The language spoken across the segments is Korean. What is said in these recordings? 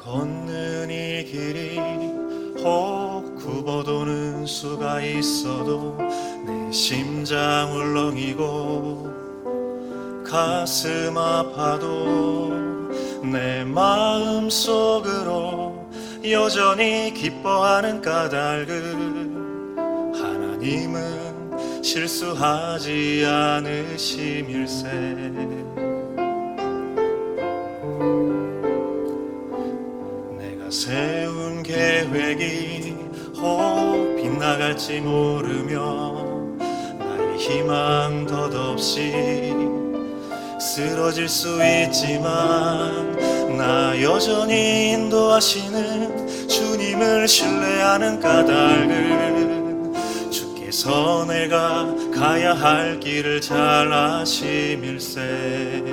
걷는 이 길이 혹 굽어도는 수가 있어도 내 심장 울렁이고 가슴 아파도 내 마음 속으로 여전히 기뻐하는 까닭은 하나님은 실수하지 않으심일세. 내가 세운 계획이 혹 빗나갈지 모르며 나의 희망 덧없이 쓰러질 수 있지만 나 여전히 인도하시는 주님을 신뢰하는 까닭은 주께서 내가 가야 할 길을 잘 아심일세.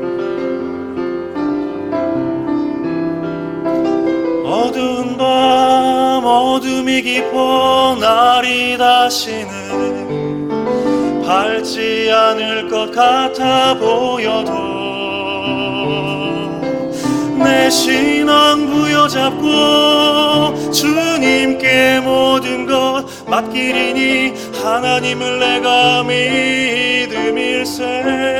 어두운 밤 어둠이 깊어 날이 다시는 밝지 않을 것 같아 보여도 내 신앙 부여잡고 주님께 모든 것 맡기리니 하나님을 내가 믿음일세.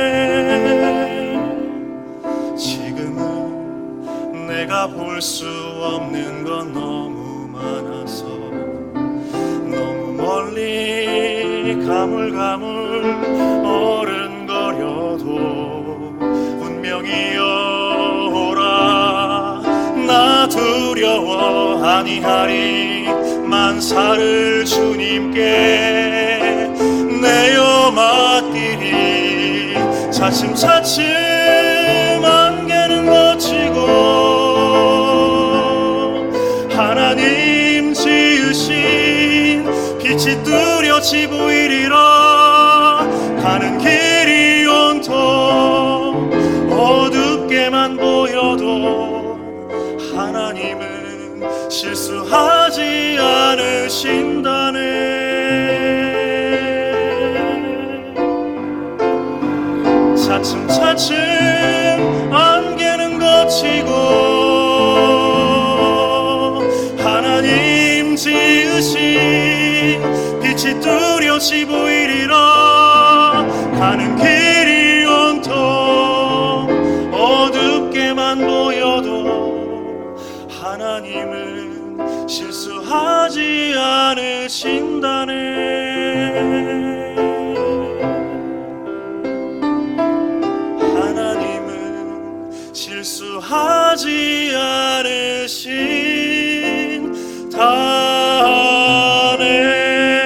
지금은 내가 볼 수 없는 건 너무 많아서 너무 멀리 가물가물 어른거려도 분명히 여호라 나 두려워 아니하리. 만사를 주님께 내어 맡기리. 차츰차츰 안개는 걷히고 하나님 지으신 빛이 뚜렷이 보이리라. 가는 길이 온통 어둡게만 보여도 하나님은 실수하지 않으신다네. 차츰차츰 안개는 걷히고 하나님 지으신 빛이 뚜렷이 보이리라. 가는 길이 온통 어둡게만 보여도 하나님은 실수하지 않으신다네. 하나님은 실수하지 않으신다네.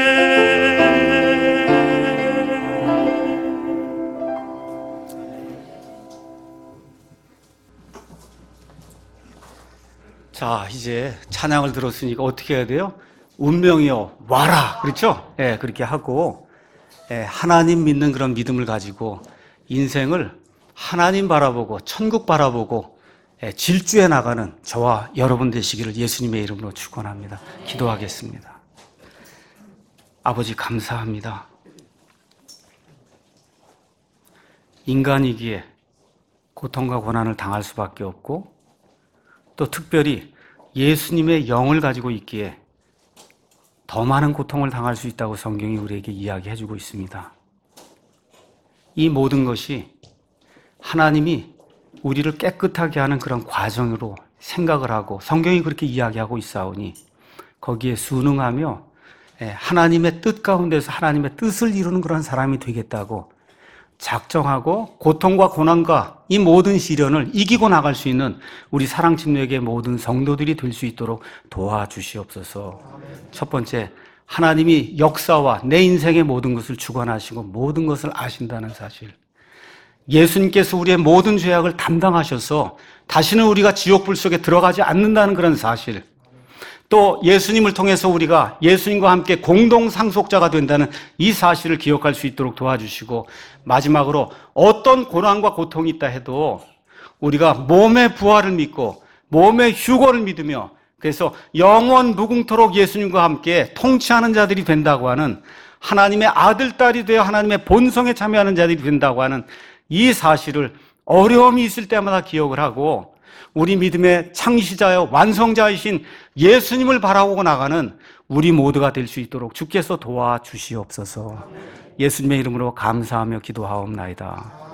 자, 이제 찬양을 들었으니까 어떻게 해야 돼요? 운명이여 와라, 그렇죠? 예, 그렇게 하고 하나님 믿는 그런 믿음을 가지고 인생을 하나님 바라보고 천국 바라보고 질주해 나가는 저와 여러분 되시기를 예수님의 이름으로 축원합니다. 기도하겠습니다. 아버지 감사합니다. 인간이기에 고통과 고난을 당할 수밖에 없고 또 특별히 예수님의 영을 가지고 있기에 더 많은 고통을 당할 수 있다고 성경이 우리에게 이야기해주고 있습니다. 이 모든 것이 하나님이 우리를 깨끗하게 하는 그런 과정으로 생각을 하고 성경이 그렇게 이야기하고 있사오니 거기에 순응하며 하나님의 뜻 가운데서 하나님의 뜻을 이루는 그런 사람이 되겠다고 작정하고 고통과 고난과 이 모든 시련을 이기고 나갈 수 있는 우리 사랑침례교회 모든 성도들이 될 수 있도록 도와주시옵소서. 첫 번째, 하나님이 역사와 내 인생의 모든 것을 주관하시고 모든 것을 아신다는 사실. 예수님께서 우리의 모든 죄악을 담당하셔서 다시는 우리가 지옥불 속에 들어가지 않는다는 그런 사실. 또 예수님을 통해서 우리가 예수님과 함께 공동 상속자가 된다는 이 사실을 기억할 수 있도록 도와주시고, 마지막으로 어떤 고난과 고통이 있다 해도 우리가 몸의 부활을 믿고 몸의 휴거를 믿으며 그래서 영원 무궁토록 예수님과 함께 통치하는 자들이 된다고 하는, 하나님의 아들, 딸이 되어 하나님의 본성에 참여하는 자들이 된다고 하는 이 사실을 어려움이 있을 때마다 기억을 하고 우리 믿음의 창시자여 완성자이신 예수님을 바라보고 나가는 우리 모두가 될 수 있도록 주께서 도와주시옵소서. 예수님의 이름으로 감사하며 기도하옵나이다.